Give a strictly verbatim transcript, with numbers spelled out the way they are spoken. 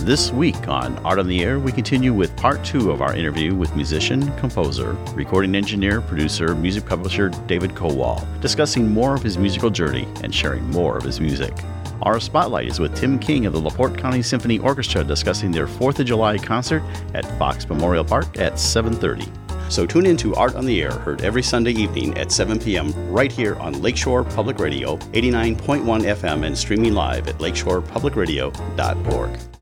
This week on Art on the Air, we continue with part two of our interview with musician, composer, recording engineer, producer, music publisher David Kowal, discussing more of his musical journey and sharing more of his music. Our spotlight is with Tim King of the LaPorte County Symphony Orchestra discussing their fourth of July concert at Fox Memorial Park at seven thirty. So tune in to Art on the Air, heard every Sunday evening at seven p.m. right here on Lakeshore Public Radio, eighty-nine point one F M, and streaming live at lakeshore public radio dot org.